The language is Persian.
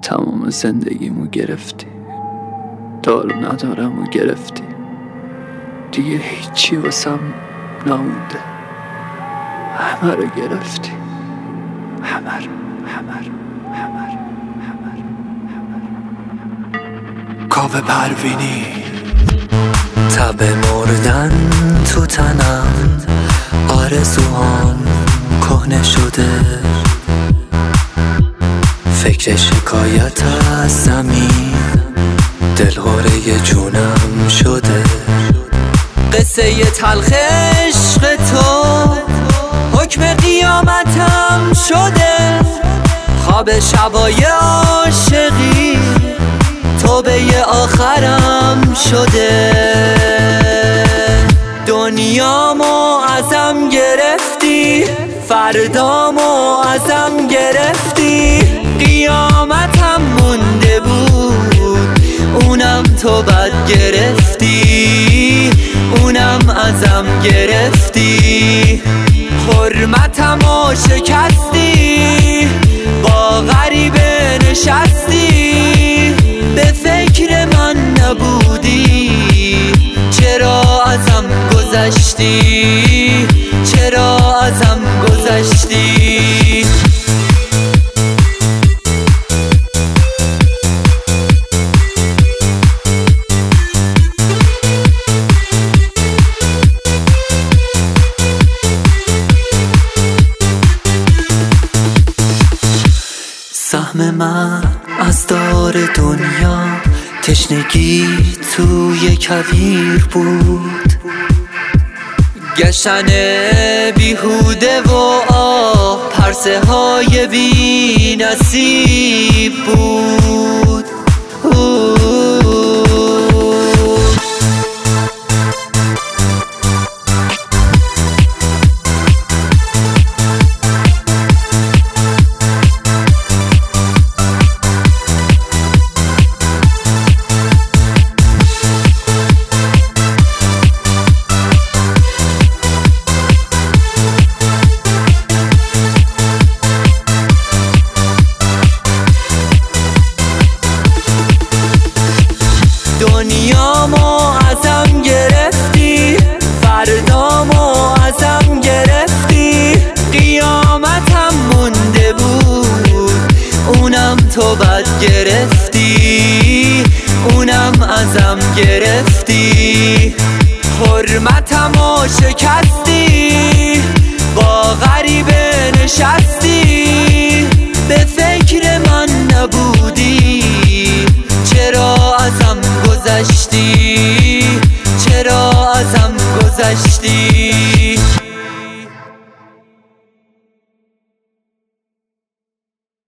تمام زندگیمو گرفتی، دارو ندارم و گرفتی، دیگه هیچی واسم نمونده، همه رو گرفتی، همه رو کاوه پروینی. تب مردن تو تنم، آرزوهام کهنه شده، فکر شکایت از زمین دلهوره جونم شده. قصه تلخ عشق تو حکم قیامتم شده، خواب شبای عاشقی توبه آخرم شده. دنیامو ازم گرفتی، فردامو ازم گرفتی، قیامتم مونده بود اونم تو بد گرفتی، اونم ازم گرفتی. حرمتمو شکستی، با غریبه نشستی، به فکر من نبودی، چرا ازم گذشتی، چرا ازم گذشتی. سهم من از دار دنیا تشنگی توی کویر بود، گشتن بیهوده و پرسه های بی نصیب بود. دنیامو ازم گرفتی، فردامو ازم گرفتی، قیامتم مونده بود اونم تو بد گرفتی، اونم ازم گرفتی. حرمتمو شکستی، با غریبه نشستی، به فکر من نبودی، چرا ازم گذشتی، چرا ازم گذشتی.